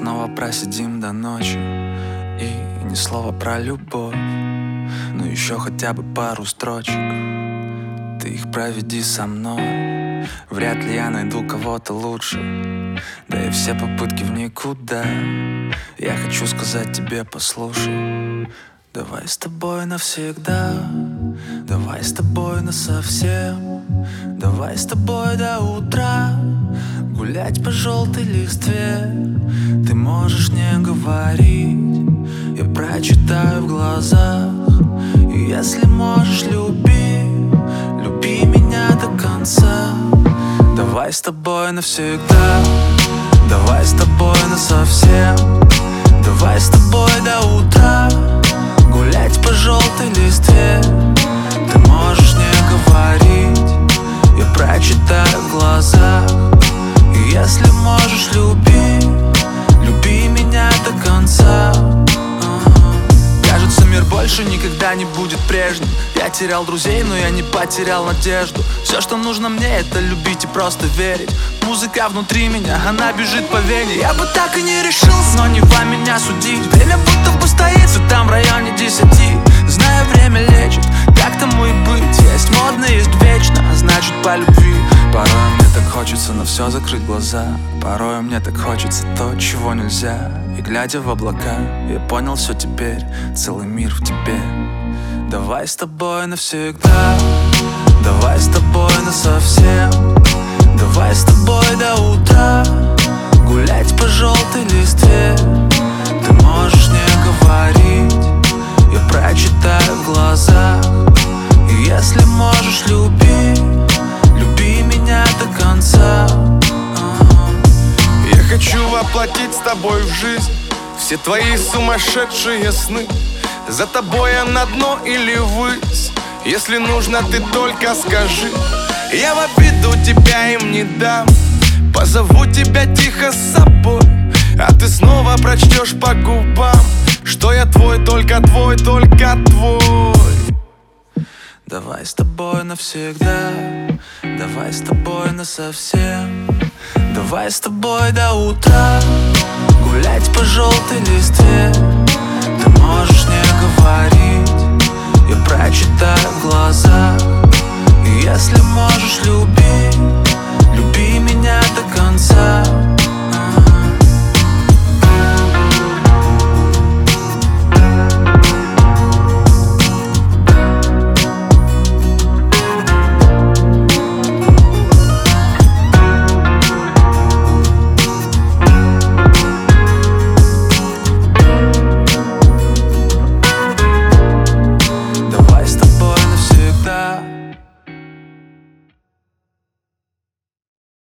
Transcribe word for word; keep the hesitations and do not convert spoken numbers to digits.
снова просидим до ночи, и ни слова про любовь, но еще хотя бы пару строчек. Ты их проведи со мной. Вряд ли я найду кого-то лучше, да и все попытки в никуда. Я хочу сказать тебе: послушай, давай с тобой навсегда, давай с тобой насовсем, давай с тобой до утра гулять по желтой листве. Ты можешь не говорить, я прочитаю в глазах. И если можешь, люби, люби меня до конца. Давай с тобой навсегда, давай с тобой насовсем, давай с тобой до утра гулять по желтой листве. Ты можешь не говорить, я прочитаю в глазах. И если можешь, люби, люби меня до конца. Кажется, мир больше никогда не будет прежним. Я терял друзей, но я не потерял надежду. Все, что нужно мне, это любить и просто верить. Музыка внутри меня, она бежит по вене. Я бы так и не решился, но не вам меня судить. Время будто бы стоит все там в районе десяти. Знаю, время лечит, так тому и быть. Есть модно, есть вечно, а значит по любви. Порой мне так хочется на все закрыть глаза. Порой мне так хочется то, чего нельзя. И глядя в облака, я понял все теперь, целый мир в тебе. Давай с тобой навсегда, давай с тобой насовсем, давай с тобой до утра гулять по желтой листве. Ты можешь не говорить, я прочитаю в глазах. И если можешь, люби, люби меня до конца. Я хочу воплотить с тобой в жизнь все твои сумасшедшие сны. За тобой я на дно или ввысь, если нужно, ты только скажи. Я в обиду тебя им не дам, позову тебя тихо с собой, а ты снова прочтешь по губам, что я твой, только твой, только твой. Давай с тобой навсегда, давай с тобой насовсем, давай с тобой до утра гулять по желтой листве. Ты можешь не говорить, я прочитаю в глазах. И если можешь, люби,